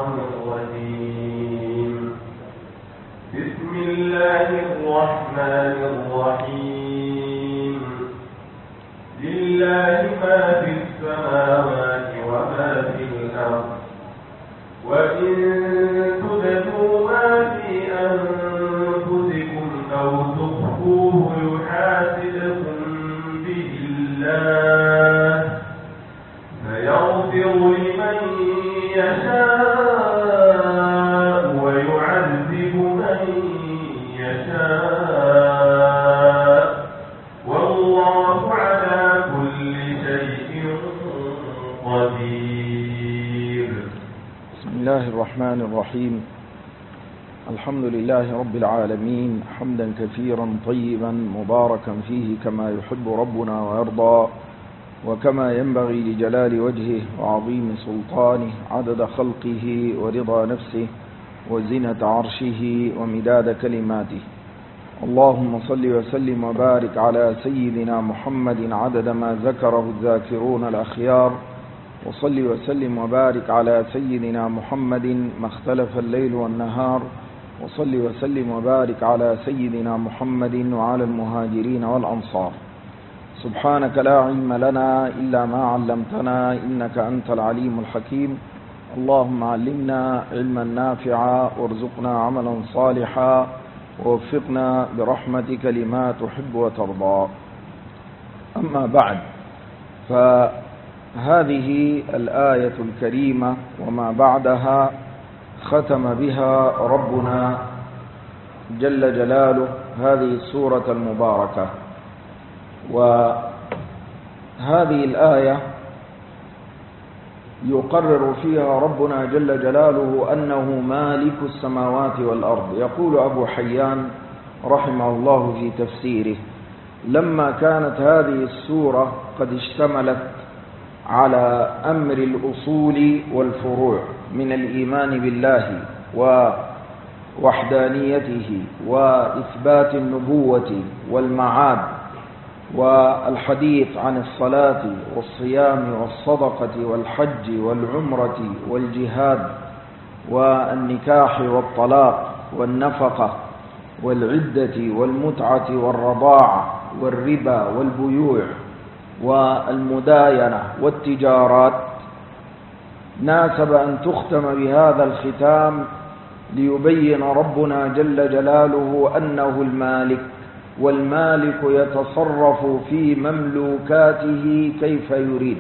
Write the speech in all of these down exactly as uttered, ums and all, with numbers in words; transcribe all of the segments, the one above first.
الشيطان الرجيم. بسم الله الرحمن الرحيم. لله ما في السماوات وما في الأرض، وإن تبدوا ما في أنفسكم أو تخفوه يحاسبكم به الله فيغفر لمن يشاء ويعذب من يشاء، والله على كل شيء قدير. بسم الله الرحمن الرحيم. الحمد لله رب العالمين، حمدا كثيرا طيبا مباركا فيه كما يحب ربنا ويرضى، وكما ينبغي لجلال وجهه وعظيم سلطانه، عدد خلقه ورضا نفسه وزنة عرشه ومداد كلماته. اللهم صل وسلم وبارك على سيدنا محمد عدد ما ذكره الذاكرون الأخيار، وصل وسلم وبارك على سيدنا محمد ما اختلف الليل والنهار، وصل وسلم وبارك على سيدنا محمد وعلى المهاجرين والأنصار. سبحانك لا علم لنا إلا ما علمتنا إنك أنت العليم الحكيم. اللهم علمنا علما نافعا وارزقنا عملا صالحا ووفقنا برحمتك لما تحب وترضى. أما بعد، فهذه الآية الكريمة وما بعدها ختم بها ربنا جل جلاله هذه السورة المباركة. وهذه الآية يقرر فيها ربنا جل جلاله أنه مالك السماوات والأرض. يقول أبو حيان رحمه الله في تفسيره: لما كانت هذه السورة قد اشتملت على أمر الأصول والفروع من الإيمان بالله ووحدانيته وإثبات النبوة والمعاد والحديث عن الصلاة والصيام والصدقة والحج والعمرة والجهاد والنكاح والطلاق والنفقة والعدة والمتعة والرضاعة والربا والبيوع والمداينة والتجارات، ناسب أن تختم بهذا الختام ليبين ربنا جل جلاله أنه المالك، والمالك يتصرف في مملوكاته كيف يريد،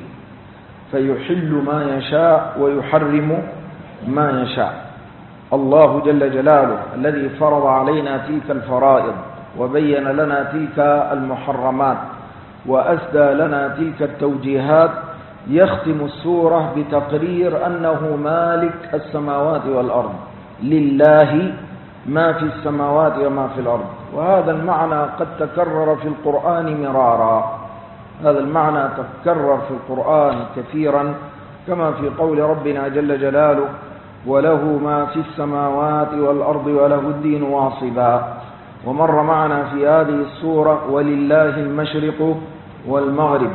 فيحل ما يشاء ويحرم ما يشاء. الله جل جلاله الذي فرض علينا تلك الفرائض وبين لنا تلك المحرمات وأسدى لنا تلك التوجيهات، يختم السورة بتقرير أنه مالك السماوات والأرض، لله ما في السماوات وما في الأرض. وهذا المعنى قد تكرر في القرآن مرارا، هذا المعنى تكرر في القرآن كثيرا، كما في قول ربنا جل جلاله: وله ما في السماوات والأرض وله الدين واصبا. ومر معنا في هذه السورة: ولله المشرق والمغرب.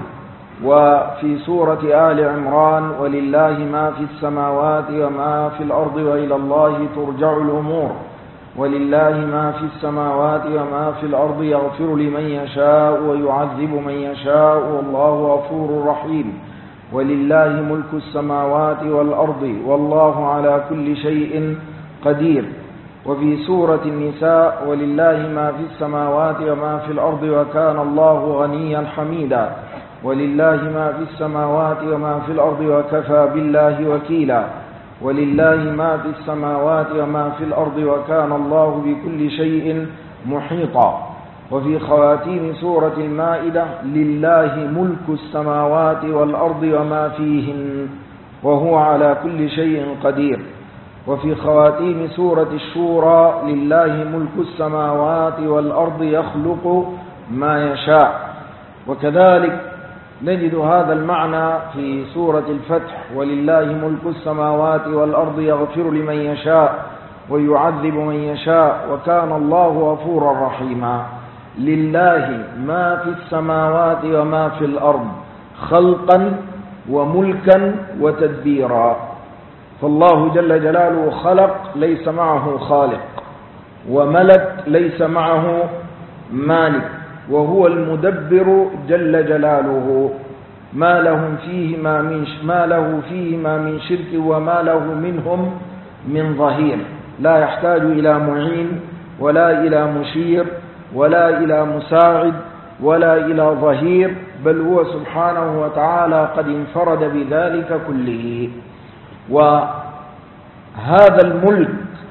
وفي سورة آل عمران: ولله ما في السماوات وما في الأرض وإلى الله ترجع الأمور. ولله ما في السماوات وما في الأرض يغفر لمن يشاء ويعذب من يشاء والله غفور رحيم. ولله ملك السماوات والأرض والله على كل شيء قدير. وفي سورة النساء: ولله ما في السماوات وما في الأرض وكان الله غنيا حميدا. ولله ما في السماوات وما في الأرض وكفى بالله وكيلا. ولله ما في السماوات وما في الأرض وكان الله بكل شيء محيطا. وفي خواتيم سورة المائدة: لله ملك السماوات والأرض وما فيهن وهو على كل شيء قدير. وفي خواتيم سورة الشورى: لله ملك السماوات والأرض يخلق ما يشاء. وكذلك نجد هذا المعنى في سورة الفتح: ولله ملك السماوات والأرض يغفر لمن يشاء ويعذب من يشاء وكان الله غفورا رحيما. لله ما في السماوات وما في الأرض خلقا وملكا وتدبيرا. فالله جل جلاله خلق ليس معه خالق، وملك ليس معه مالك، وهو المدبر جل جلاله، ما لهم فيهما من ما له فيهما من شرك وما له منهم من ظهير، لا يحتاج إلى معين ولا إلى مشير ولا إلى مساعد ولا إلى ظهير، بل هو سبحانه وتعالى قد انفرد بذلك كله. وهذا الملك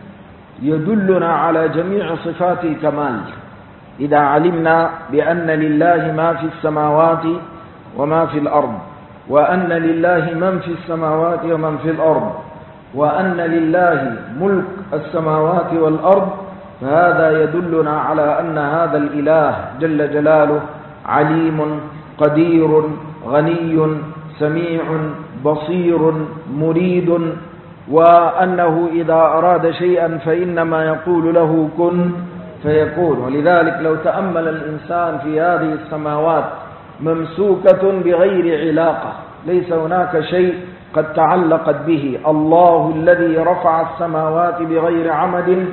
يدلنا على جميع صفات الكمال إذا علمنا بأن لله ما في السماوات وما في الأرض، وأن لله من في السماوات ومن في الأرض، وأن لله ملك السماوات والأرض، فهذا يدلنا على أن هذا الإله جل جلاله عليم قدير غني سميع بصير مريد، وأنه إذا أراد شيئا فإنما يقول له كن فيكون. ولذلك لو تأمل الإنسان في هذه السماوات ممسوكة بغير علاقة، ليس هناك شيء قد تعلقت به، الله الذي رفع السماوات بغير عمد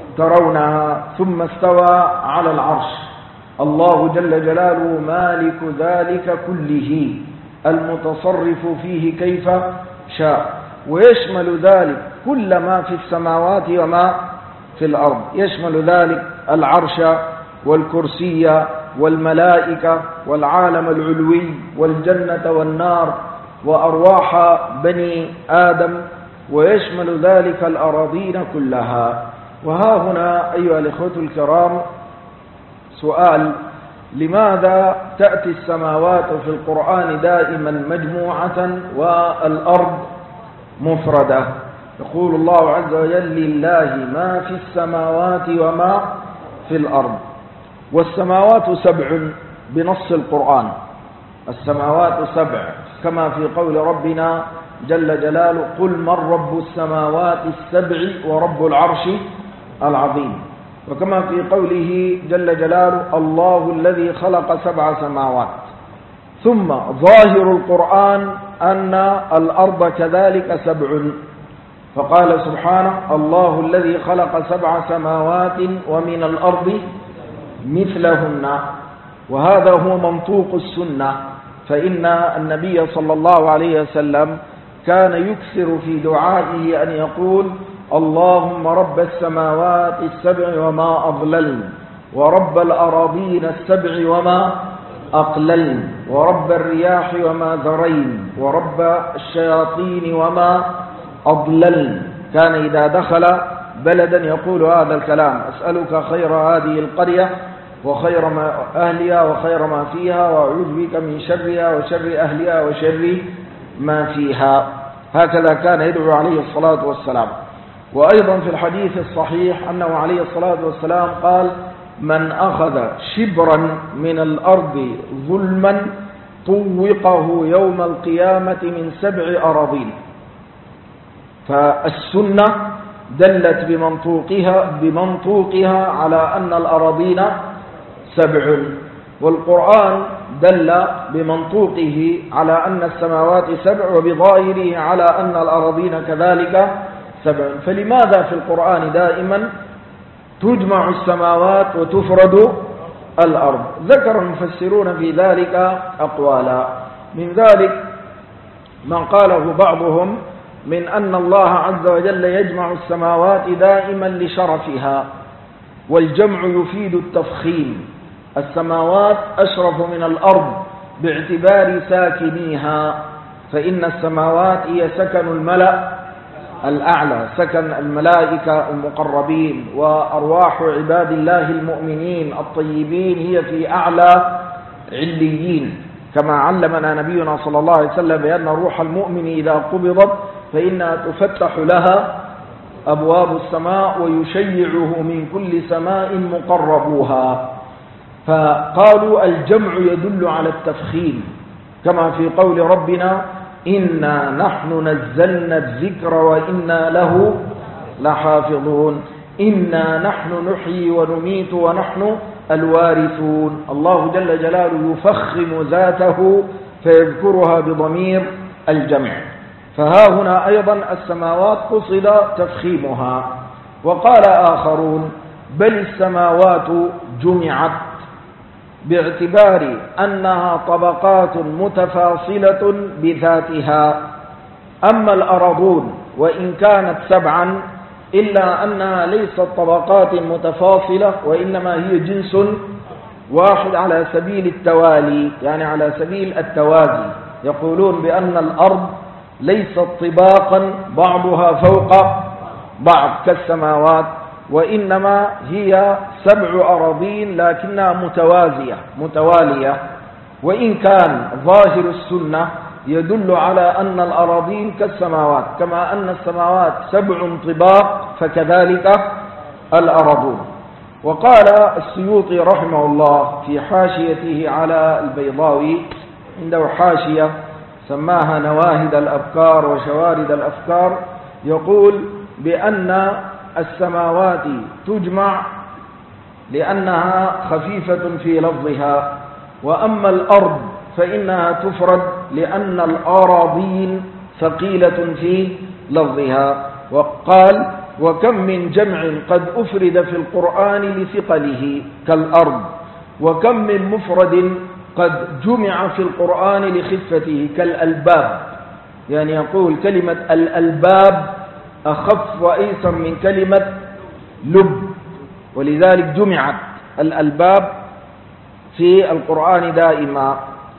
ترونها ثم استوى على العرش، الله جل جلاله مالك ذلك كله المتصرف فيه كيف شاء، ويشمل ذلك كل ما في السماوات وما في الأرض، يشمل ذلك العرش والكرسي والملائكة والعالم العلوي والجنة والنار وأرواح بني آدم، ويشمل ذلك الأراضين كلها. وها هنا أيها الإخوة الكرام سؤال: لماذا تأتي السماوات في القرآن دائما مجموعة والأرض مفردة؟ يقول الله عز وجل: لله ما في السماوات وما في الأرض. والسماوات سبع بنص القرآن، السماوات سبع، كما في قول ربنا جل جلاله: قل من رب السماوات السبع ورب العرش العظيم. وكما في قوله جل جلاله: الله الذي خلق سبع سماوات. ثم ظاهر القرآن أن الأرض كذلك سبع، فقال سبحانه: الله الذي خلق سبع سماوات ومن الأرض مثلهن. وهذا هو منطوق السنة، فإن النبي صلى الله عليه وسلم كان يكثر في دعائه أن يقول: اللهم رب السماوات السبع وما أضللن، ورب الأراضين السبع وما أقللن، ورب الرياح وما ذرين، ورب الشياطين وما أضللن. كان إذا دخل بلدا يقول هذا الكلام: أسألك خير هذه القرية وخير ما أهلها وخير ما فيها، وأعوذ بك من شرها وشر أهلها وشر ما فيها. هكذا كان يدعو عليه الصلاة والسلام. وأيضا في الحديث الصحيح أنه عليه الصلاة والسلام قال: من أخذ شبرا من الأرض ظلما طوقه يوم القيامة من سبع أراضين. فالسنة دلت بمنطوقها, بمنطوقها على أن الأراضين سبع، والقرآن دل بمنطوقه على أن السماوات سبع، وبظاهره على أن الأراضين كذلك سبع. فلماذا في القرآن دائما تجمع السماوات وتفرد الأرض؟ ذكر المفسرون في ذلك أقوالا، من ذلك من قاله بعضهم من أن الله عز وجل يجمع السماوات دائما لشرفها، والجمع يفيد التفخيم، السماوات أشرف من الأرض باعتبار ساكنيها، فإن السماوات هي سكن الملأ الأعلى، سكن الملائكة المقربين وأرواح عباد الله المؤمنين الطيبين هي في أعلى عليين، كما علمنا نبينا صلى الله عليه وسلم بأن روح المؤمن إذا قبضت فإنها تفتح لها أبواب السماء ويشيعه من كل سماء مقربوها. فقالوا الجمع يدل على التفخيم، كما في قول ربنا: إنا نحن نزلنا الذكر وإنا له لحافظون، إنا نحن نحيي ونميت ونحن الوارثون. الله جل جلاله يفخم ذاته فيذكرها بضمير الجمع. فها هنا أيضا السماوات قصد تفخيمها. وقال آخرون بل السماوات جمعت باعتبار أنها طبقات متفاصلة بذاتها، أما الأرضون وإن كانت سبعا إلا أنها ليست طبقات متفاصلة وإنما هي جنس واحد على سبيل التوالي، يعني على سبيل التوازي. يقولون بأن الأرض ليست طباقا بعضها فوق بعض كالسماوات، وإنما هي سبع أراضين لكنها متوازية متوالية. وإن كان ظاهر السنة يدل على أن الأراضين كالسماوات، كما أن السماوات سبع طباق فكذلك الأرضون. وقال السيوطي رحمه الله في حاشيته على البيضاوي، عنده حاشية سماها نواهد الأفكار وشوارد الأفكار، يقول بأن السماوات تجمع لأنها خفيفة في لفظها، وأما الأرض فإنها تفرد لأن الأراضين ثقيلة في لفظها. وقال وكم من جمع قد أفرد في القرآن لثقله كالأرض، وكم من مفرد قد جمع في القرآن لخفته كالألباب، يعني يقول كلمة الألباب أخف وأيسر من كلمة لب، ولذلك جمعت الألباب في القرآن دائما.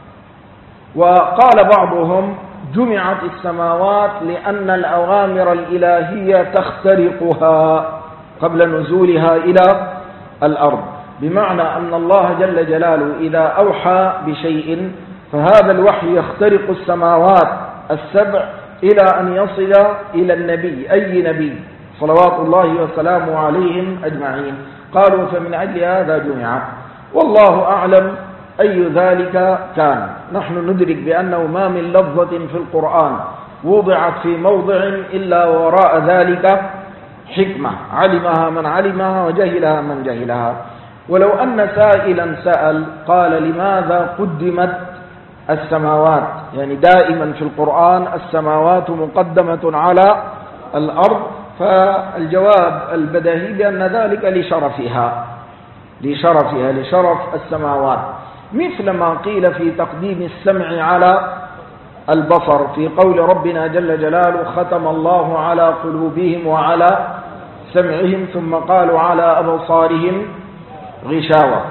وقال بعضهم جمعت السماوات لأن الأوامر الإلهية تخترقها قبل نزولها إلى الأرض، بمعنى أن الله جل جلاله إذا أوحى بشيء فهذا الوحي يخترق السماوات السبع إلى أن يصل إلى النبي، أي نبي صلوات الله وسلامه عليهم أجمعين. قالوا فمن أجل هذا جمعت، والله أعلم أي ذلك كان. نحن ندرك بأنه ما من لفظة في القرآن وضعت في موضع إلا وراء ذلك حكمة علمها من علمها وجهلها من جهلها. ولو أن سائلا سأل قال لماذا قدمت السماوات، يعني دائما في القرآن السماوات مقدمة على الأرض، فالجواب البديهي بأن ذلك لشرفها لشرفها لشرف السماوات، مثل ما قيل في تقديم السمع على البصر في قول ربنا جل جلاله ختم الله على قلوبهم وعلى سمعهم ثم قالوا على أبصارهم غشاوة.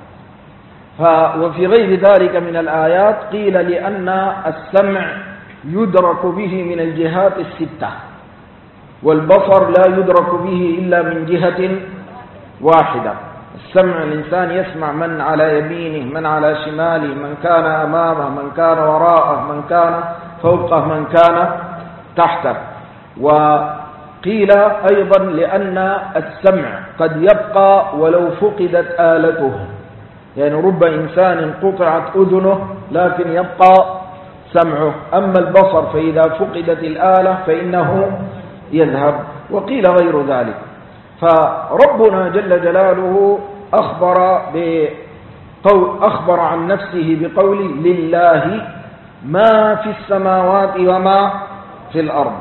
وفي غير ذلك من الآيات قيل لأن السمع يدرك به من الجهات الستة، والبصر لا يدرك به إلا من جهة واحدة. السمع الإنسان يسمع من على يمينه من على شماله، من كان أمامه من كان وراءه من كان فوقه من كان تحته. وقيل أيضا لأن السمع قد يبقى ولو فقدت آلته، يعني رب إنسان قطعت أذنه لكن يبقى سمعه، أما البصر فإذا فقدت الآلة فإنه يذهب. وقيل غير ذلك. فربنا جل جلاله أخبر بقول أخبر عن نفسه بقول لله ما في السماوات وما في الأرض،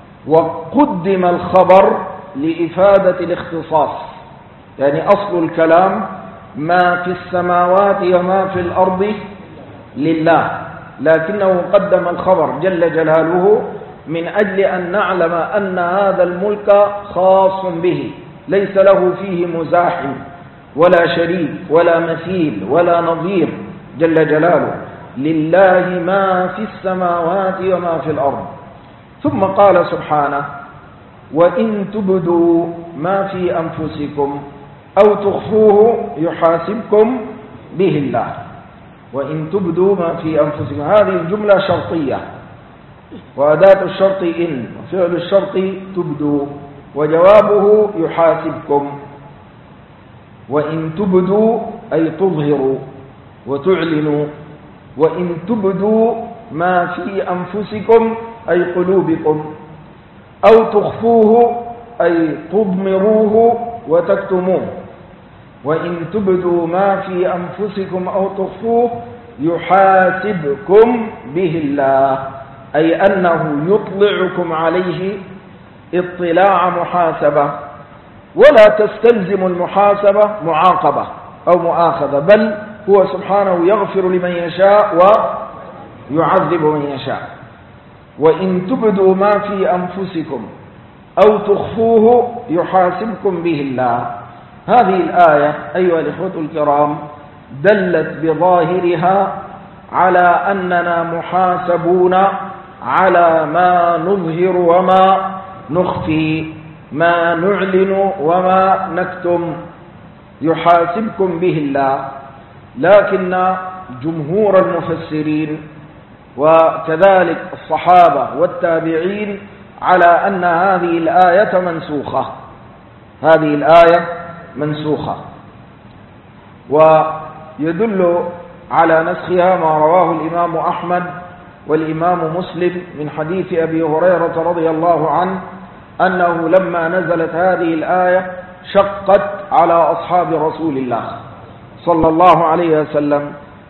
وقدم الخبر لإفادة الاختصاص، يعني أصل الكلام ما في السماوات وما في الأرض لله، لكنه قدم الخبر جل جلاله من أجل أن نعلم أن هذا الملك خاص به، ليس له فيه مزاحم ولا شريك ولا مثيل ولا نظير جل جلاله. لله ما في السماوات وما في الأرض. ثم قال سبحانه وإن تبدوا ما في أنفسكم أو تخفوه يحاسبكم به الله. وإن تبدوا ما في أنفسكم، هذه الجملة شرطية، وأداة الشرط إن، وفعل الشرط تبدوا، وجوابه يحاسبكم. وإن تبدوا أي تظهروا وتعلنوا، وإن تبدوا ما في أنفسكم أي قلوبكم، أو تخفوه أي تضمروه وتكتموه. وإن تبدوا ما في أنفسكم أو تخفوه يحاسبكم به الله. أي أنه يطلعكم عليه اطلاع محاسبة، ولا تستلزم المحاسبة معاقبة أو مؤاخذة، بل هو سبحانه يغفر لمن يشاء ويعذب من يشاء. وإن تبدوا ما في أنفسكم أو تخفوه يحاسبكم به الله. هذه الآية أيها الإخوة الكرام دلت بظاهرها على أننا محاسبون على ما نظهر وما نخفي، ما نعلن وما نكتم، يحاسبكم به الله. لكن جمهور المفسرين وكذلك الصحابة والتابعين على أن هذه الآية منسوخة، هذه الآية منسوخة. ويدل على نسخها ما رواه الإمام أحمد والإمام مسلم من حديث أبي هريرة رضي الله عنه أنه لما نزلت هذه الآية شقت على أصحاب رسول الله صلى الله عليه وسلم،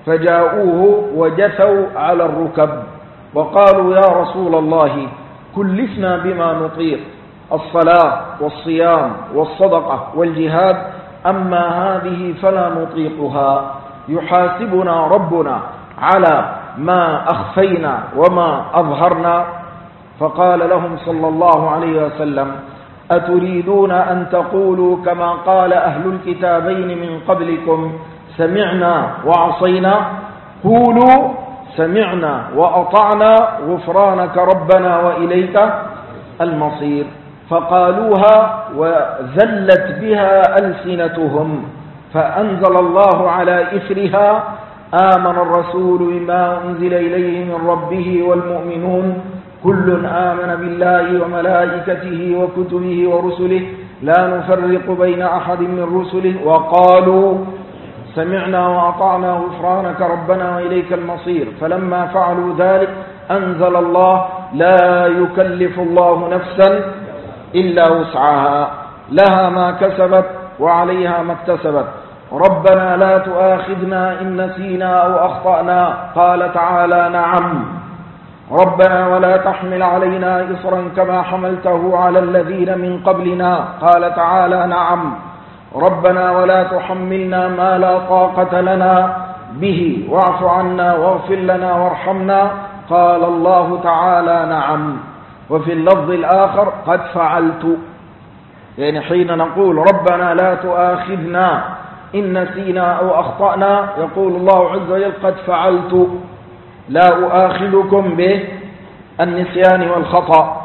فجاءوه وجثوا على الركب وقالوا يا رسول الله كلفنا بما نطيق، الصلاة والصيام والصدقة والجهاد، أما هذه فلا نطيقها، يحاسبنا ربنا على ما أخفينا وما أظهرنا. فقال لهم صلى الله عليه وسلم أتريدون أن تقولوا كما قال أهل الكتابين من قبلكم سمعنا وعصينا؟ قولوا سمعنا وأطعنا غفرانك ربنا وإليك المصير. فقالوها وذلت بها ألسنتهم، فأنزل الله على إثرها آمن الرسول بما أنزل إليه من ربه والمؤمنون كل آمن بالله وملائكته وكتبه ورسله لا نفرق بين أحد من رسله وقالوا سمعنا وأطعنا غفرانك ربنا وإليك المصير. فلما فعلوا ذلك أنزل الله لا يكلف الله نفسا إلا وسعها، لها ما كسبت وعليها ما اكتسبت، ربنا لا تؤاخذنا إن نسينا أو أخطأنا. قال تعالى نعم، ربنا ولا تحمل علينا إصرا كما حملته على الذين من قبلنا. قال تعالى نعم، ربنا ولا تحملنا ما لا طاقة لنا به واعف عنا واغفر لنا وارحمنا. قال الله تعالى نعم. وفي اللفظ الآخر قد فعلت، يعني حين نقول ربنا لا تؤاخذنا إن نسينا أو أخطأنا يقول الله عز وجل قد فعلت، لا أؤاخذكم بالنسيان والخطأ.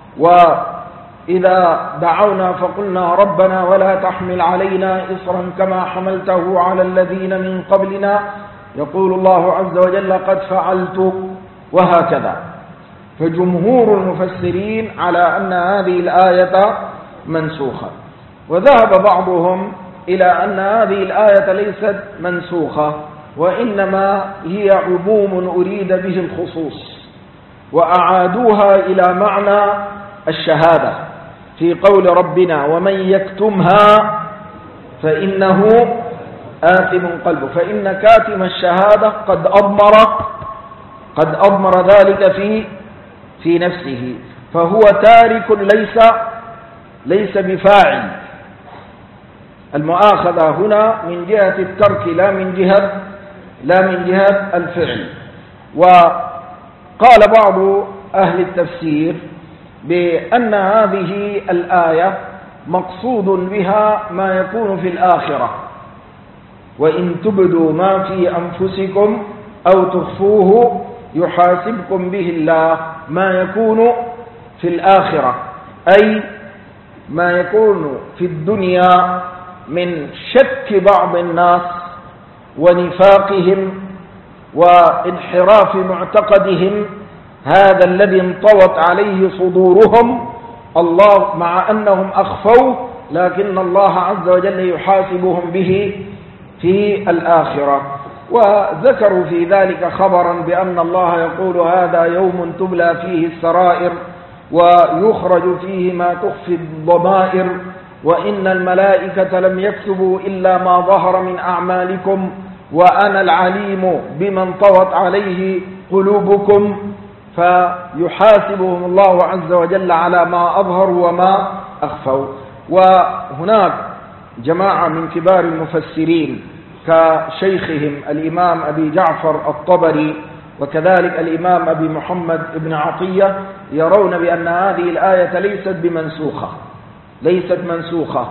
وإذا دعونا فقلنا ربنا ولا تحمل علينا إصرا كما حملته على الذين من قبلنا يقول الله عز وجل قد فعلت، وهكذا. فجمهور المفسرين على أن هذه الآية منسوخة، وذهب بعضهم إلى أن هذه الآية ليست منسوخة وإنما هي عموم أريد به الخصوص، وأعادوها إلى معنى الشهادة في قول ربنا ومن يكتمها فإنه آثم قلبه، فإن كاتم الشهادة قد أضمر قد أضمر ذلك في في نفسه، فهو تارك ليس ليس بفاعل. المؤاخذة هنا من جهة الترك لا من جهة لا من جهة الفعل. وقال بعض أهل التفسير بأن هذه الآية مقصود بها ما يكون في الآخرة، وإن تبدوا ما في أنفسكم أو تخفوه يحاسبكم به الله، ما يكون في الآخرة أي ما يكون في الدنيا من شك بعض الناس ونفاقهم وانحراف معتقدهم، هذا الذي انطوت عليه صدورهم الله مع أنهم أخفوه، لكن الله عز وجل يحاسبهم به في الآخرة. وذكروا في ذلك خبرا بأن الله يقول هذا يوم تبلى فيه السرائر ويخرج فيه ما تخفي الضمائر، وإن الملائكة لم يكتبوا إلا ما ظهر من أعمالكم وأنا العليم بمن طوت عليه قلوبكم. فيحاسبهم الله عز وجل على ما أظهروا وما أخفوا. وهناك جماعة من كبار المفسرين كشيخهم الإمام أبي جعفر الطبري وكذلك الإمام أبي محمد بن عطية يرون بأن هذه الآية ليست بمنسوخة ليست منسوخة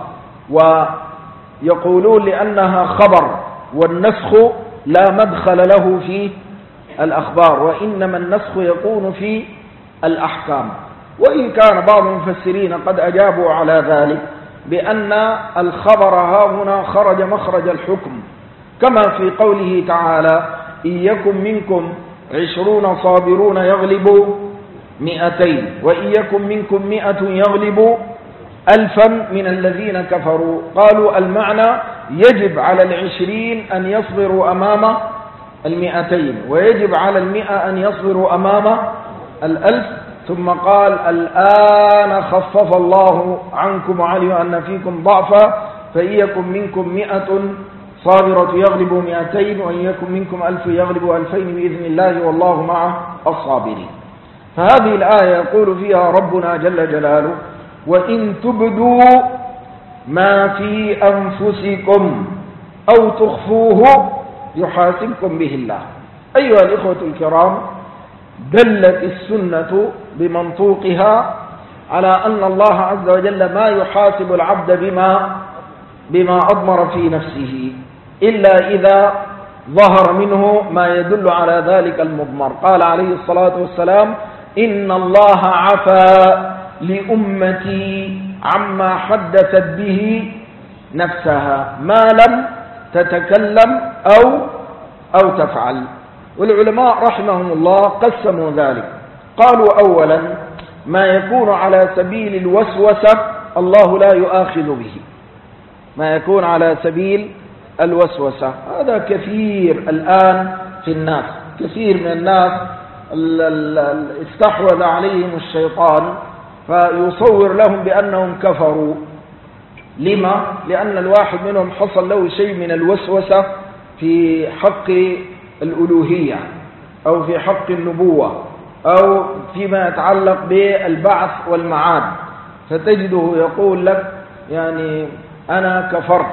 ويقولون لأنها خبر، والنسخ لا مدخل له في الأخبار، وإنما النسخ يكون في الأحكام. وإن كان بعض المفسرين قد أجابوا على ذلك بأن الخبر ها هنا خرج مخرج الحكم، كما في قوله تعالى: إن يكن منكم عشرون صابرون يغلبوا مئتين وإن يكن منكم مئة يغلبوا ألفا من الذين كفروا. قالوا المعنى يجب على العشرين أن يصبروا أمام المئتين، ويجب على المئة أن يصبروا أمام الألف. ثم قال: الآن خفف الله عنكم وعلم أن فيكم ضعفا فإن يكن منكم مئة صابرة يغلبوا مئتين وإن يكن منكم ألف يغلبوا ألفين بإذن الله والله مع الصابرين. فهذه الآية يقول فيها ربنا جل جلاله: وإن تبدوا ما في أنفسكم أو تخفوه يحاسبكم به الله. أيها الإخوة الكرام، دلت السنة بمنطوقها على أن الله عز وجل ما يحاسب العبد بما بما أضمر في نفسه إلا إذا ظهر منه ما يدل على ذلك المضمر. قال عليه الصلاة والسلام: إن الله عفى لأمتي عما حدثت به نفسها ما لم تتكلم أو أو تفعل. والعلماء رحمهم الله قسموا ذلك، قالوا: أولا ما يكون على سبيل الوسوسة الله لا يؤاخذ به، ما يكون على سبيل الوسوسة. هذا كثير الآن في الناس، كثير من الناس استحوذ عليهم الشيطان فيصور لهم بأنهم كفروا. لما؟ لأن الواحد منهم حصل له شيء من الوسوسة في حق الألوهية أو في حق النبوة أو فيما يتعلق بالبعث والمعاد، فتجده يقول لك يعني أنا كفرت.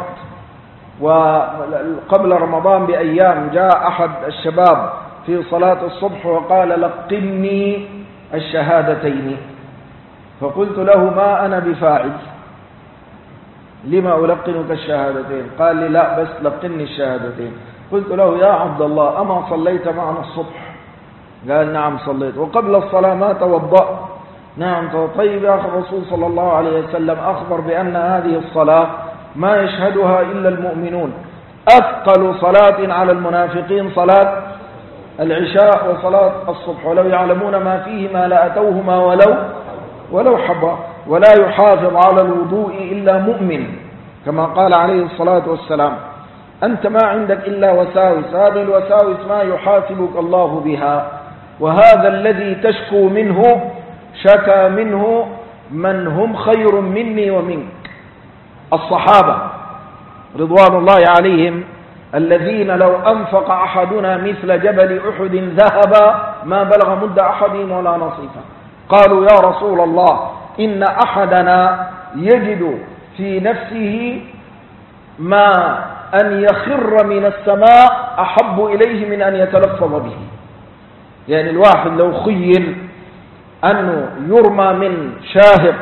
وقبل رمضان بأيام جاء أحد الشباب في صلاة الصبح وقال: لقني الشهادتين. فقلت له: ما أنا بفاعل، لما ألقنك الشهادتين؟ قال لي: لا بس لقني الشهادتين. قلت له: يا عبد الله أما صليت معنا الصبح؟ قال: نعم صليت. وقبل الصلاة ما توضأت؟ نعم. طيب يا أخي، الرسول صلى الله عليه وسلم أخبر بأن هذه الصلاة ما يشهدها إلا المؤمنون، أثقل صلاة على المنافقين صلاة العشاء وصلاة الصبح، ولو يعلمون ما فيهما لأتوهما ولو ولو حبا، ولا يحافظ على الوضوء إلا مؤمن، كما قال عليه الصلاة والسلام. أنت ما عندك إلا وساوس، هذه الوساوس ما يحاسبك الله بها. وهذا الذي تشكو منه شكى منه من هم خير مني ومنك، الصحابة رضوان الله عليهم، الذين لو أنفق أحدنا مثل جبل أحد ذهبا ما بلغ مد أحدهم ولا نصيفا. قالوا: يا رسول الله إن أحدنا يجد في نفسه ما أن يخر من السماء أحب إليه من أن يتلفظ به. يعني الواحد لو خيل أنه يرمى من شاهق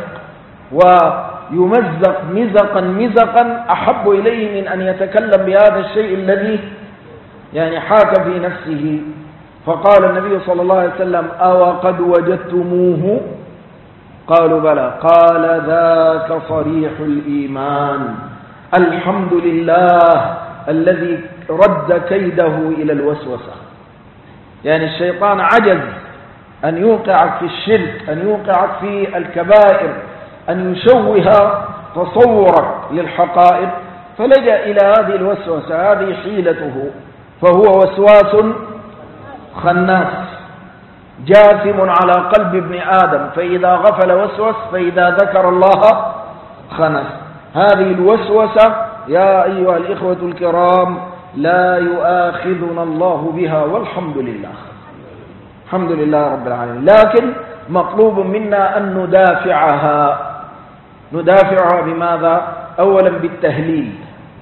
ويمزق مزقا مزقا أحب إليه من أن يتكلم بهذا الشيء الذي يعني حاك في نفسه. فقال النبي صلى الله عليه وسلم: أو قد وجدتموه؟ قالوا: بلى. قال: ذاك صريح الإيمان، الحمد لله الذي رد كيده إلى الوسوسة. يعني الشيطان عجز أن يوقعك في الشرك، أن يوقعك في الكبائر، أن يشوه تصورك للحقائق، فلجأ إلى هذه الوسوسة، هذه حيلته، فهو وسواس خناس جاثم على قلب ابن آدم، فإذا غفل وسوس، فإذا ذكر الله خنس. هذه الوسوسة يا أيها الإخوة الكرام لا يؤاخذنا الله بها والحمد لله. الحمد لله رب العالمين. لكن مطلوب منا أن ندافعها. ندافعها بماذا؟ أولا بالتهليل.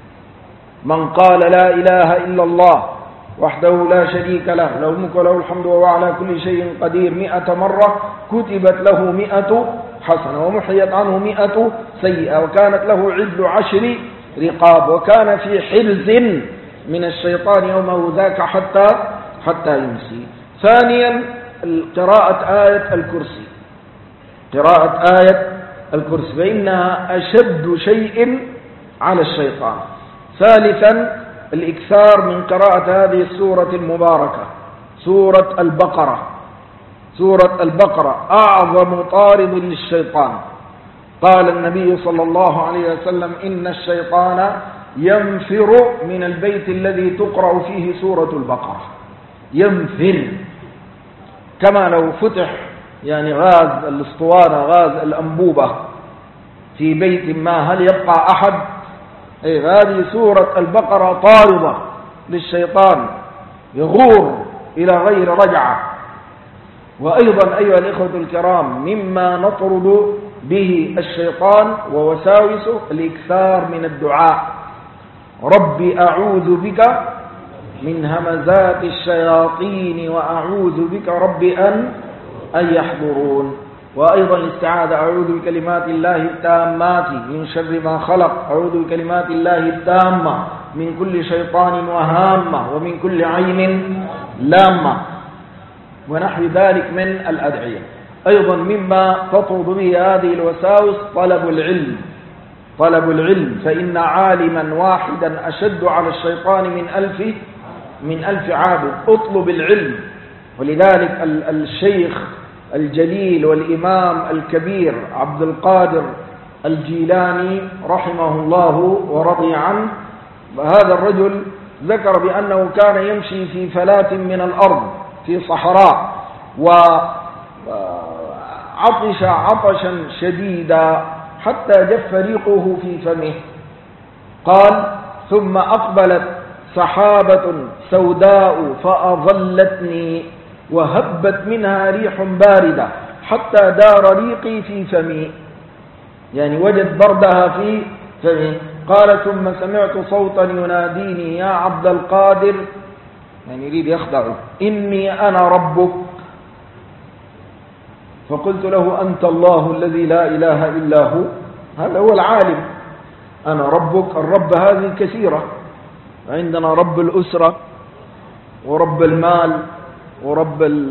من قال لا إله إلا الله وحده لا شريك له له الملك وله الحمد وهو على كل شيء قدير مئة مرة كتبت له مئة حسنة ومحيت عنه مئة سيئة وكانت له عدل عشر رقاب وكان في حرز من الشيطان يومه ذاك حتى حتى يمسي. ثانيا قراءة آية الكرسي. قراءة آية الكرسي فإنها أشد شيء على الشيطان. ثالثا الإكثار من قراءة هذه السورة المباركة سورة البقرة. سورة البقرة أعظم طارد للشيطان. قال النبي صلى الله عليه وسلم إن الشيطان ينفر من البيت الذي تقرأ فيه سورة البقرة. ينفر كما لو فتح يعني غاز الاسطوانة غاز الأنبوبة في بيت ما هل يبقى أحد؟ أي هذه سورة البقرة طاردة للشيطان يغور إلى غير رجعة. وأيضا أيها الإخوة الكرام مما نطرد به الشيطان ووساوسه الإكثار من الدعاء. ربي أعوذ بك من همزات الشياطين وأعوذ بك ربي أن أن يحضرون. وأيضا الاستعاذة أعوذ بكلمات الله التامات من شر ما خلق أعوذ بكلمات الله التامة من كل شيطان وهامة ومن كل عين لامة ونحو ذلك من الأدعية. أيضا مما تطرد به هذه الوساوس طلب العلم. طلب العلم فإن عالما واحدا أشد على الشيطان من ألف من ألف عابد. اطلب العلم. ولذلك الشيخ الجليل والإمام الكبير عبد القادر الجيلاني رحمه الله ورضي عنه هذا الرجل ذكر بأنه كان يمشي في فلاة من الأرض في صحراء وعطش عطشا شديدا حتى جف ريقه في فمه. قال ثم أقبلت سحابة سوداء فأظلتني وهبت منها ريح باردة حتى دار ريقي في فمي يعني وجد بردها في فمي. قال ثم سمعت صوتا يناديني يا عبد القادر يعني يريد يخدعه إني أنا ربك. فقلت له أنت الله الذي لا إله إلا هو. هذا هو العالم. أنا ربك. الرب هذه كثيرة. عندنا رب الأسرة ورب المال ورب ال...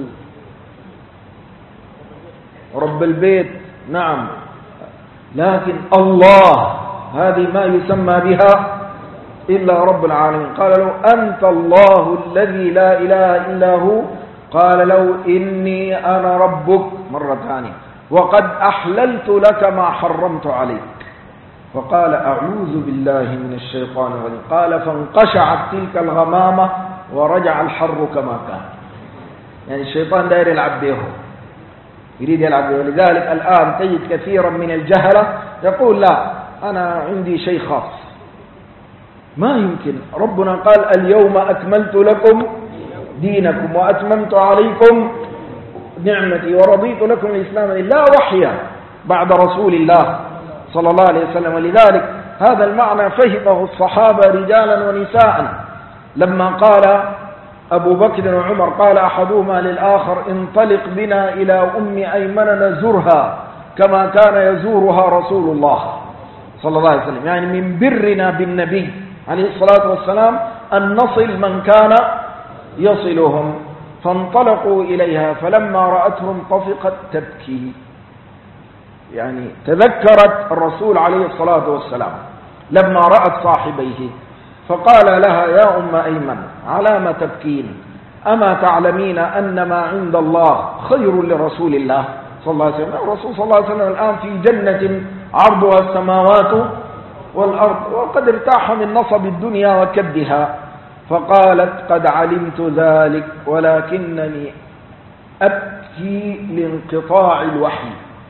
ورب البيت. نعم. لكن الله هذه ما يسمى بها إلا رب العالمين. قال له أنت الله الذي لا إله إلا هو. قال له إني أنا ربك مرة ثانية وقد أحللت لك ما حرمت عليك. فقال أعوذ بالله من الشيطان الرجيم. قال فانقشعت تلك الغمامة ورجع الحر كما كان. يعني الشيطان داير يلعب به يريد يلعب به. ولذلك الآن تجد كثيرا من الجهلة يقول لا أنا عندي شيء خاص. ما يمكن. ربنا قال اليوم أكملت لكم دينكم وأتممت عليكم نعمتي ورضيت لكم الإسلام. لا وحي بعد رسول الله صلى الله عليه وسلم. ولذلك هذا المعنى فهمه الصحابة رجالا ونساء لما قال أبو بكر وعمر قال أحدهما للآخر انطلق بنا إلى أم أيمن نزورها كما كان يزورها رسول الله صلى الله عليه وسلم. يعني من برنا بالنبي عليه الصلاة والسلام أن نصل من كان يصلهم. فانطلقوا إليها فلما رأتهم طفقت تبكي. يعني تذكرت الرسول عليه الصلاة والسلام لما رأت صاحبيه فقال لها يا أم أيمن على ما تبكين أما تعلمين أن ما عند الله خير لرسول الله صلى الله عليه وسلم. الرسول صلى الله عليه وسلم الآن في جنة عرضها السماوات والأرض وقد ارتاح من نصب الدنيا وكدها. فقالت قد علمت ذلك ولكنني أبكي لانقطاع الوحي.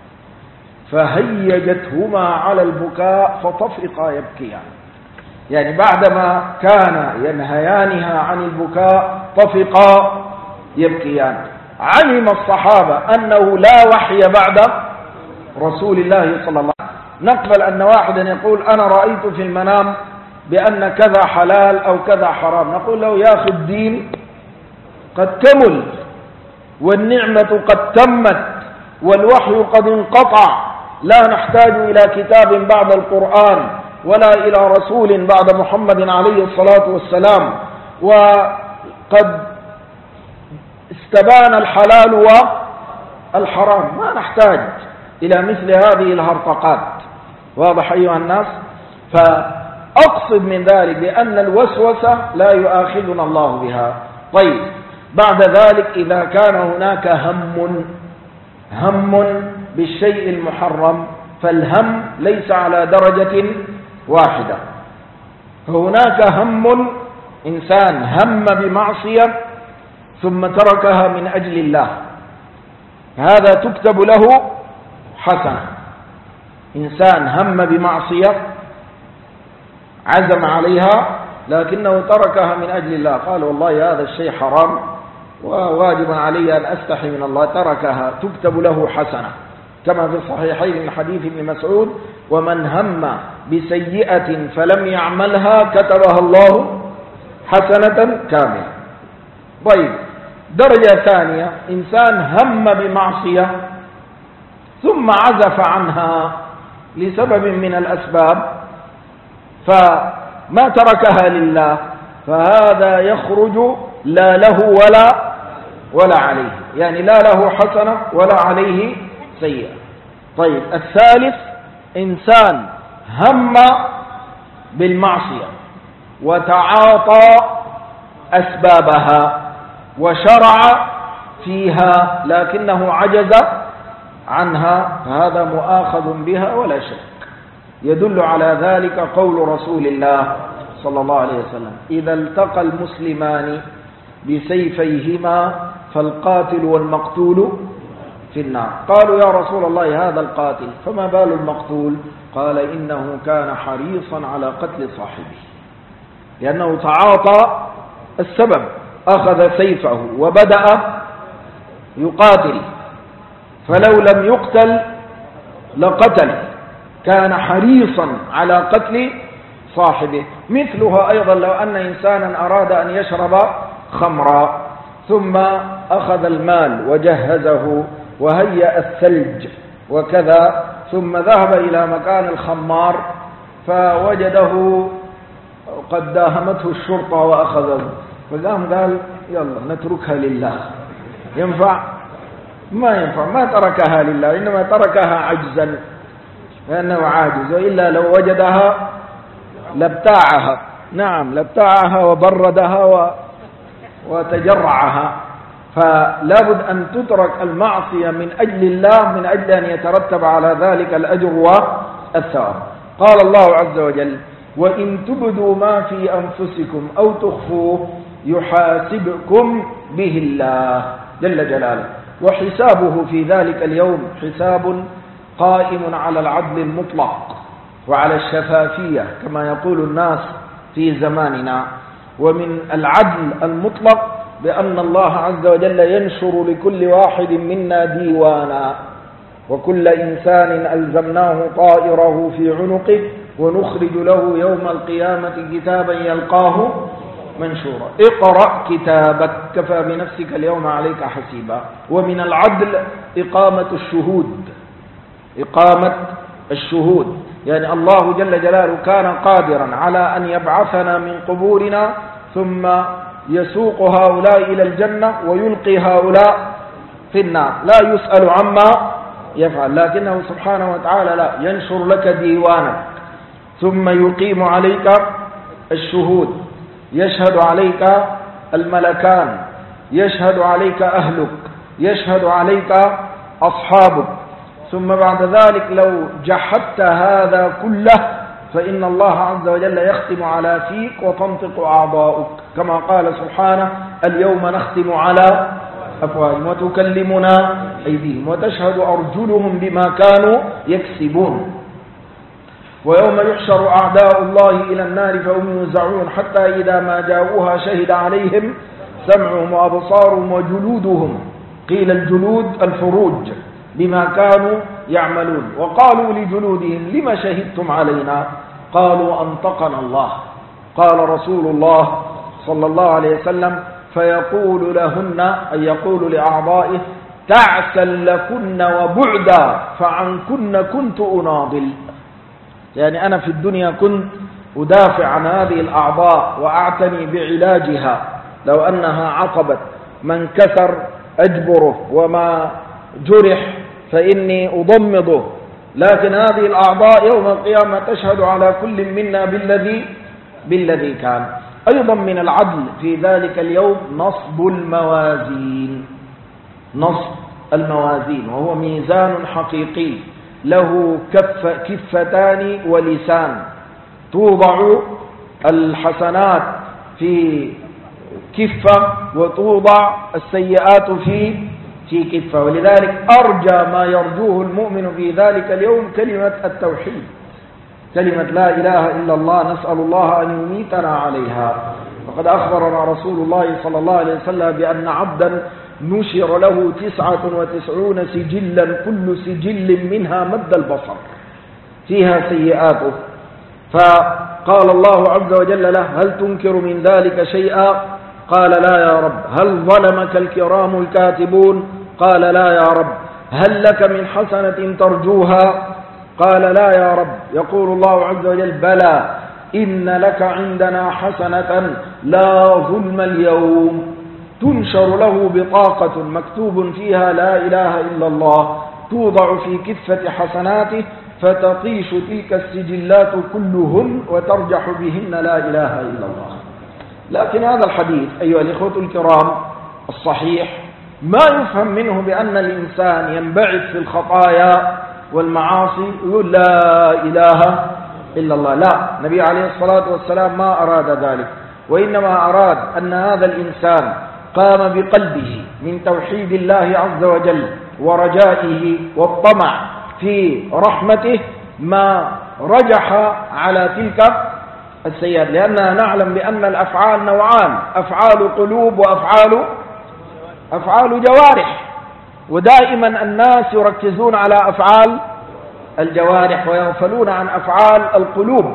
فهيجتهما على البكاء فطفقا يبكيان. يعني بعدما كان ينهيانها عن البكاء طفقا يبكيان. علم الصحابة أنه لا وحي بعد رسول الله صلى الله عليه وسلم. نقبل أن واحدا يقول أنا رأيت في المنام بأن كذا حلال أو كذا حرام، نقول له يا أخي الدين قد كمل والنعمة قد تمت والوحي قد انقطع، لا نحتاج إلى كتاب بعد القرآن ولا إلى رسول بعد محمد عليه الصلاة والسلام، وقد استبان الحلال والحرام، ما نحتاج إلى مثل هذه الهرطقات. واضح أيها الناس؟ فأقصد من ذلك بأن الوسوسة لا يؤاخذنا الله بها. طيب، بعد ذلك إذا كان هناك هم هم بالشيء المحرم، فالهم ليس على درجة واحدة. فهناك هم إنسان هم بمعصية ثم تركها من أجل الله، هذا تكتب له حسنة. إنسان هم بمعصية عزم عليها لكنه تركها من أجل الله، قال والله هذا الشيء حرام وواجب علي أن أستحي من الله، تركها، تكتب له حسنة، كما في الصحيحين من حديث ابن مسعود: ومن هم بسيئة فلم يعملها كتبها الله حسنة كاملة. طيب، درجة ثانية، إنسان هم بمعصية ثم عزف عنها لسبب من الأسباب فما تركها لله، فهذا يخرج لا له ولا ولا عليه، يعني لا له حسنة ولا عليه سيئة. طيب، الثالث إنسان هم بالمعصية وتعاطى أسبابها وشرع فيها لكنه عجز عنها، فهذا مؤاخذ بها ولا شك. يدل على ذلك قول رسول الله صلى الله عليه وسلم: إذا التقى المسلمان بسيفيهما فالقاتل والمقتول في النار. قالوا يا رسول الله هذا القاتل، فما بال المقتول؟ قال إنه كان حريصا على قتل صاحبه، لأنه تعاطى السبب، أخذ سيفه وبدأ يقاتل، فلو لم يقتل لقتل، كان حريصا على قتل صاحبه. مثلها أيضا لو أن إنسانا أراد أن يشرب خمرا ثم أخذ المال وجهزه وهيأ الثلج وكذا، ثم ذهب إلى مكان الخمار فوجده قد داهمته الشرطة وأخذه، فقام قال يلا نتركها لله. ينفع؟ ما ينفع، ما تركها لله، إنما تركها عجزا لأنه عاجز، وإلا لو وجدها لابتاعها. نعم، لابتاعها وبردها و... وتجرعها. فلا بد أن تترك المعصية من أجل الله، من أجل أن يترتب على ذلك الأجر والثواب. قال الله عز وجل: وإن تبدوا ما في أنفسكم أو تخفوه يحاسبكم به الله جل جلاله، وحسابه في ذلك اليوم حساب قائم على العدل المطلق وعلى الشفافية كما يقول الناس في زماننا. ومن العدل المطلق بأن الله عز وجل ينشر لكل واحد منا ديوانا، وكل إنسان ألزمناه طائره في عنقه ونخرج له يوم القيامة كتابا يلقاه منشورا. اقرأ كتابك كفى بنفسك اليوم عليك حسيبا. ومن العدل إقامة الشهود، إقامة الشهود، يعني الله جل جلاله كان قادرا على أن يبعثنا من قبورنا ثم يسوق هؤلاء إلى الجنة ويلقي هؤلاء في النار، لا يسأل عما يفعل، لكنه سبحانه وتعالى لا، ينشر لك ديوانك ثم يقيم عليك الشهود، يشهد عليك الملكان، يشهد عليك أهلك، يشهد عليك أصحابك. ثم بعد ذلك لو جحدت هذا كله فإن الله عز وجل يختم على فيك وتنطق أعضاؤك، كما قال سبحانه: اليوم نختم على أفواههم وتكلمنا أيديهم وتشهد أرجلهم بما كانوا يكسبون. ويوم يحشر أعداء الله إلى النار فهم يوزعون حتى إذا ما جاءوها شهد عليهم سمعهم وأبصارهم وجلودهم قيل الجلود الفروج بما كانوا يعملون. وقالوا لجلودهم لما شهدتم علينا؟ قالوا أنطقنا الله. قال رسول الله صلى الله عليه وسلم فيقول لهن، أي يقول لأعضائه: تعسا لكن وبعدا فعنكن كنت أناضل. يعني أنا في الدنيا كنت أدافع عن هذه الأعضاء وأعتني بعلاجها، لو أنها عقبت من كسر أجبره وما جرح فإني أضمضه، لكن هذه الأعضاء يوم القيامة تشهد على كل منا بالذي بالذي كان. أيضا من العدل في ذلك اليوم نصب الموازين، نصب الموازين، وهو ميزان حقيقي له كف كفتان ولسان، توضع الحسنات في كفة وتوضع السيئات في في كفة. ولذلك أرجى ما يرجوه المؤمن في ذلك اليوم كلمة التوحيد، كلمة لا إله إلا الله، نسأل الله أن يميتنا عليها. وقد أخبرنا رسول الله صلى الله عليه وسلم بأن عبدا نشر له تسعة وتسعون سجلا، كل سجل منها مد البصر فيها سيئاته، فقال الله عز وجل له: هل تنكر من ذلك شيئا؟ قال: لا يا رب. هل ظلمك الكرام الكاتبون؟ قال: لا يا رب. هل لك من حسنة ترجوها؟ قال: لا يا رب. يقول الله عز وجل: بلى، إن لك عندنا حسنة لا ظلم اليوم. تنشر له بطاقة مكتوب فيها لا إله إلا الله، توضع في كفة حسناته فتطيش تلك السجلات كلهن وترجح بهن لا إله إلا الله. لكن هذا الحديث أيها الإخوة الكرام الصحيح ما يفهم منه بأن الإنسان ينبعث في الخطايا والمعاصي ويقول لا إله إلا الله. لا، النبي عليه الصلاة والسلام ما أراد ذلك، وإنما أراد أن هذا الإنسان قام بقلبه من توحيد الله عز وجل ورجائه والطمع في رحمته ما رجح على تلك السيئات، لأننا نعلم بأن الأفعال نوعان: أفعال قلوب وأفعال أفعال جوارح، ودائما الناس يركزون على أفعال الجوارح ويغفلون عن أفعال القلوب.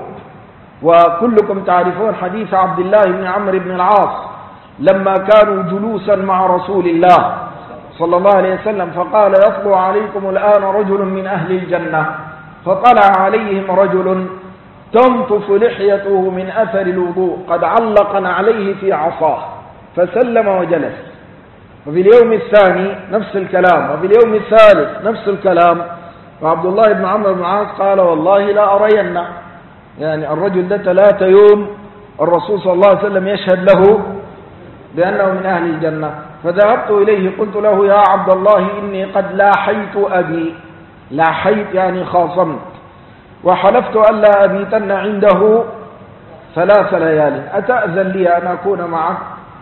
وكلكم تعرفون حديث عبد الله بن عمرو بن العاص لما كانوا جلوسا مع رسول الله صلى الله عليه وسلم، فقال: يطلع عليكم الآن رجل من أهل الجنة، فطلع عليهم رجل تنطف لحيته من أثر الوضوء قد علق عليه في عصاه، فسلم وجلس. وفي اليوم الثاني نفس الكلام، وفي اليوم الثالث نفس الكلام. وعبد الله بن عمرو بن العاص قال: والله لا أرين، يعني الرجل ده ثلاثة يوم الرسول صلى الله عليه وسلم يشهد له بأنه من أهل الجنة. فذهبت إليه قلت له: يا عبد الله، إني قد لاحيت أبي. لاحيت يعني خاصمت، وحلفت ألا أبيتن عنده ثلاث ليال، أتأذن لي أن أكون معك؟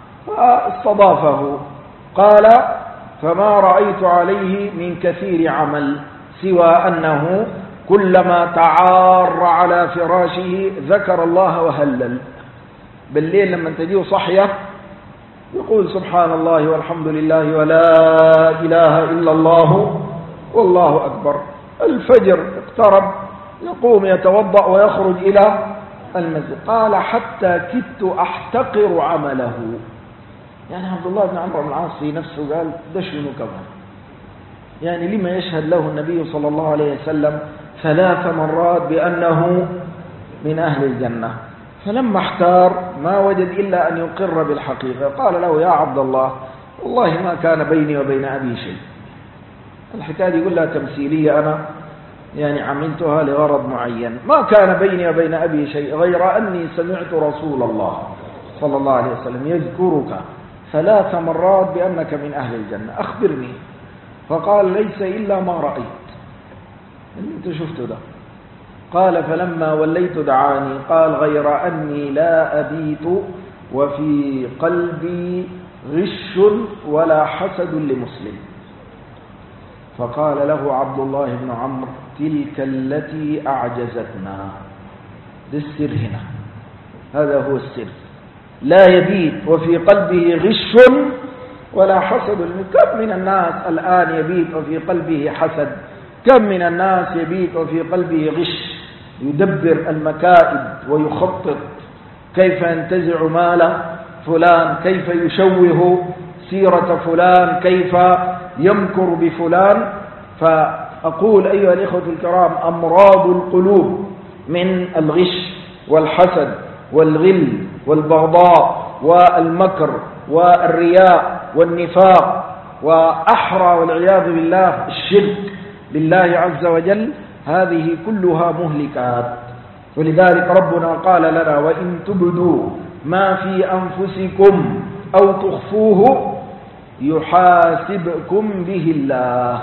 فاستضافه. قال: فما رأيت عليه من كثير عمل سوى أنه كلما تعار على فراشه ذكر الله وهلل. بالليل لما تجيه صحية يقول سبحان الله والحمد لله ولا إله إلا الله والله أكبر. الفجر اقترب يقوم يتوضأ ويخرج إلى المسجد. قال: حتى كدت أحتقر عمله. يعني عبد الله بن عمرو بن العاص في نفسه قال: ده شنو كمان؟ يعني لما يشهد له النبي صلى الله عليه وسلم ثلاث مرات بأنه من أهل الجنة؟ فلما احتار ما وجد إلا أن يقر بالحقيقة. قال له: يا عبد الله، والله ما كان بيني وبين أبي شيء. الحكاية يقول لها تمثيلية، أنا يعني عملتها لغرض معين. ما كان بيني وبين أبي شيء غير أني سمعت رسول الله صلى الله عليه وسلم يذكرك ثلاث مرات بأنك من أهل الجنة، أخبرني. فقال: ليس إلا ما رأيت، اللي أنت شفته ده. قال: فلما وليت دعاني، قال: غير أني لا أبيت وفي قلبي غش ولا حسد لمسلم. فقال له عبد الله بن عمرو: تلك التي أعجزتنا. ده السر هنا، هذا هو السر. لا يبيت وفي قلبه غش ولا حسد. كم من الناس الآن يبيت وفي قلبه حسد، كم من الناس يبيت وفي قلبه غش، يدبر المكائد ويخطط كيف ينتزع مال فلان، كيف يشوه سيرة فلان، كيف يمكر بفلان. فأقول أيها الإخوة الكرام، أمراض القلوب من الغش والحسد والغل والبغضاء والمكر والرياء والنفاق، وأحرى والعياذ بالله الشرك بالله عز وجل، هذه كلها مهلكات. ولذلك ربنا قال لنا: وإن تبدوا ما في أنفسكم أو تخفوه يحاسبكم به الله.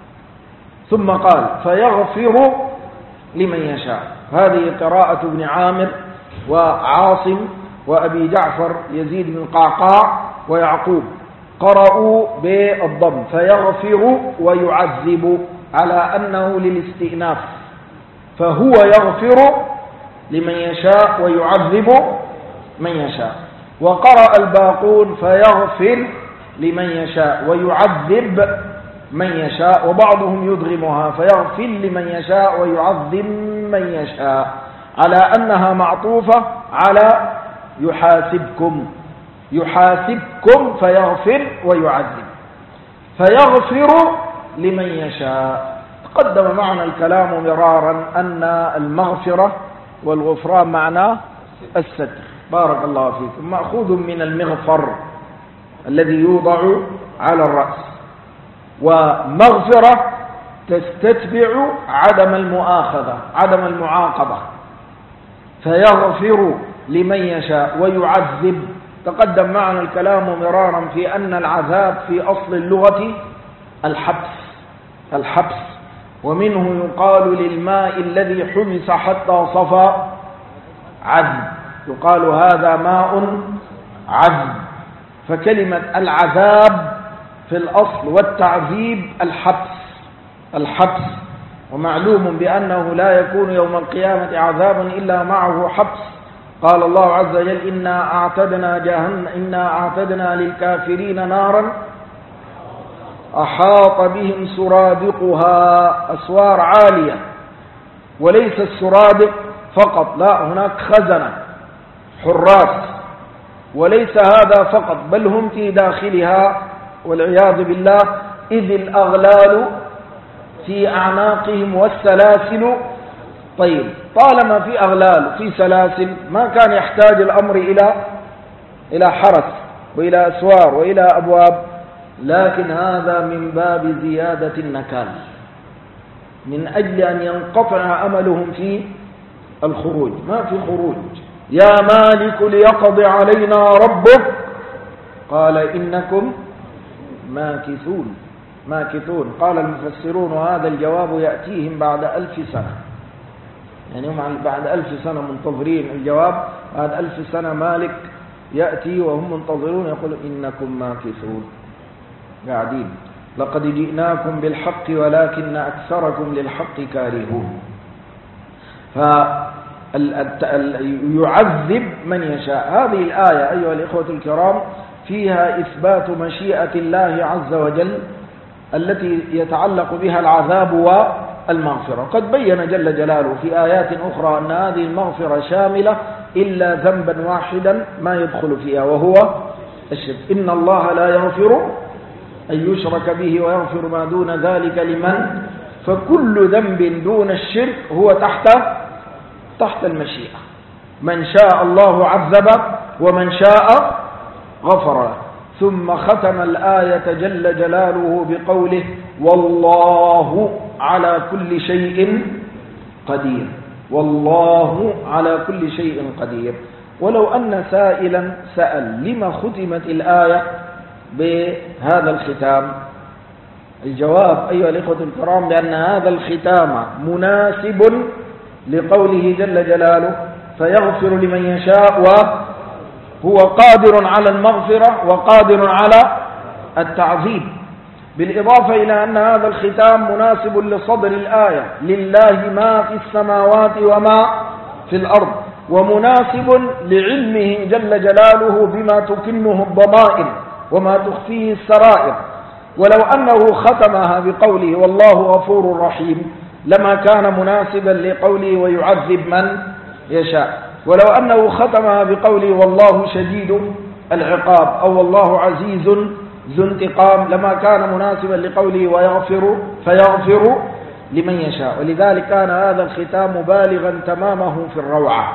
ثم قال: فيغفر لمن يشاء. هذه قراءة ابن عامر وعاصم وأبي جعفر يزيد بن قعقاع ويعقوب، قرأوا بالضم فيغفر ويعذب على أنه للاستئناف، فهو يغفر لمن يشاء ويعذب من يشاء. وقرأ الباقون فيغفر لمن يشاء ويعذب من يشاء، وبعضهم يدغمها فيغفر لمن يشاء ويعذب من يشاء، على أنها معطوفة على يحاسبكم. يحاسبكم فيغفر ويعذب، فيغفر لمن يشاء. تقدم معنا الكلام مرارا أن المغفرة والغفران معناه الستر، بارك الله فيكم، مأخوذ من المغفر الذي يوضع على الرأس. ومغفرة تستتبع عدم المؤاخذة، عدم المعاقبة. فيغفر لمن يشاء ويعذب. تقدم معنا الكلام مرارا في أن العذاب في أصل اللغة الحبس، الحبس. ومنه يقال للماء الذي حبس حتى صفى عذب، يقال هذا ماء عذب. فكلمة العذاب في الأصل والتعذيب الحبس، الحبس. ومعلوم بأنه لا يكون يوم القيامة عذاب إلا معه حبس. قال الله عز وجل: إنا أعتدنا جهنم إنا أعتدنا للكافرين نارا أحاط بهم سرادقها، أسوار عالية. وليس السرادق فقط، لا، هناك خزنة حراس. وليس هذا فقط، بل هم في داخلها والعياذ بالله، إذ الأغلال في أعناقهم والسلاسل. طيب، طالما في أغلال في سلاسل ما كان يحتاج الأمر إلى إلى حرس وإلى أسوار وإلى أبواب، لكن هذا من باب زيادة النكال، من أجل أن ينقطع أملهم في الخروج. ما في خروج. يا مالك ليقضي علينا ربك، قال إنكم ماكثون، ماكثون. قال المفسرون: وهذا الجواب يأتيهم بعد ألف سنة، يعني هم بعد ألف سنة منتظرين الجواب. بعد ألف سنة مالك يأتي وهم منتظرون، يقول: إنكم ماكثون، قاعدين. لقد جئناكم بالحق ولكن أكثركم للحق كارهون. فيعذب من يشاء. هذه الآية أيها الإخوة الكرام فيها إثبات مشيئة الله عز وجل التي يتعلق بها العذاب والمغفرة. قد بين جل جلاله في آيات أخرى أن هذه المغفرة شاملة إلا ذنبا واحدا ما يدخل فيها، وهو الشرك. إن الله لا يغفر أن يشرك به ويغفر ما دون ذلك لمن. فكل ذنب دون الشرك هو تحت تحت المشيئة. من شاء الله عذب ومن شاء غفر له. ثم ختم الآية جل جلاله بقوله: والله على كل شيء قدير. والله على كل شيء قدير. ولو أن سائلا سأل: لما ختمت الآية بهذا الختام؟ الجواب أيها الإخوة الكرام: لأن هذا الختام مناسب لقوله جل جلاله: فيغفر لمن يشاء، وهو قادر على المغفرة وقادر على التعذيب. بالإضافة إلى أن هذا الختام مناسب لصدر الآية: لله ما في السماوات وما في الأرض، ومناسب لعلمه جل جلاله بما تكنه الضمائر وما تخفيه السرائر. ولو أنه ختمها بقوله والله غفور رحيم لما كان مناسبا لقوله ويعذب من يشاء. ولو أنه ختمها بقوله والله شديد العقاب أو والله عزيز ذو انتقام لما كان مناسبا لقوله ويغفر فيغفر لمن يشاء. ولذلك كان هذا الختام بالغا تمامه في الروعة.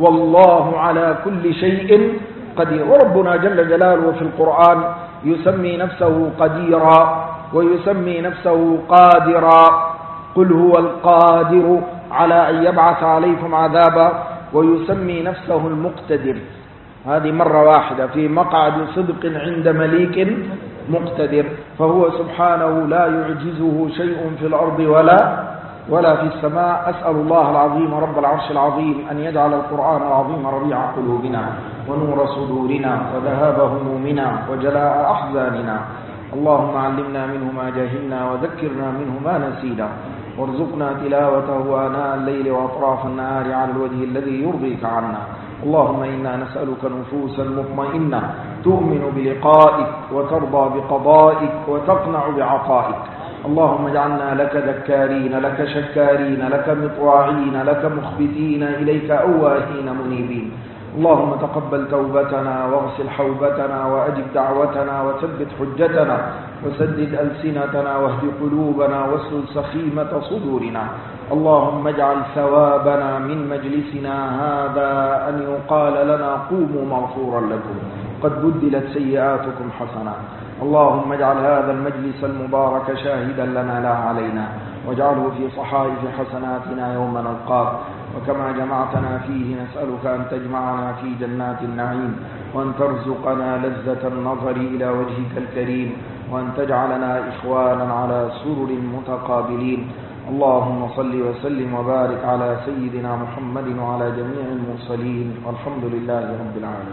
والله على كل شيء قدير. وربنا جل جلاله في القرآن يسمي نفسه قديرا ويسمي نفسه قادرا. قل هو القادر على أن يبعث عليكم عذابا ويسمي نفسه المقتدر. هذه مرة واحدة في مقعد صدق عند مليك مقتدر. فهو سبحانه لا يعجزه شيء في الأرض ولا ولا في السماء. أسأل الله العظيم رب العرش العظيم أن يجعل القرآن العظيم ربيع قلوبنا ونور صدورنا وذهاب همومنا وجلاء أحزاننا. اللهم علمنا منه ما جهلنا وذكرنا منه ما نسينا وارزقنا تلاوته آناء الليل وأطراف النهار على الوجه الذي يرضيك عنا. اللهم إنا نسألك نفوسا مطمئنة تؤمن بلقائك وترضى بقضائك وتقنع بعطائك. اللهم اجعلنا لك ذكارين لك شكارين لك مطواعين لك مخبتين إليك أواهين منيبين. اللهم تقبل توبتنا واغسل حوبتنا وأجب دعوتنا وثبت حجتنا وسدد ألسنتنا واهد قلوبنا واسلل سخيمة صدورنا. اللهم اجعل ثوابنا من مجلسنا هذا أن يقال لنا قوموا مغفورا لكم قد بدلت سيئاتكم حسنات. اللهم اجعل هذا المجلس المبارك شاهدا لنا لا علينا واجعله في صحائف حسناتنا يوم نلقاك. وكما جمعتنا فيه نسألك أن تجمعنا في جنات النعيم وأن ترزقنا لذة النظر إلى وجهك الكريم وأن تجعلنا إخوانا على سرر متقابلين. اللهم صل وسلم وبارك على سيدنا محمد وعلى جميع المرسلين والحمد لله رب العالمين.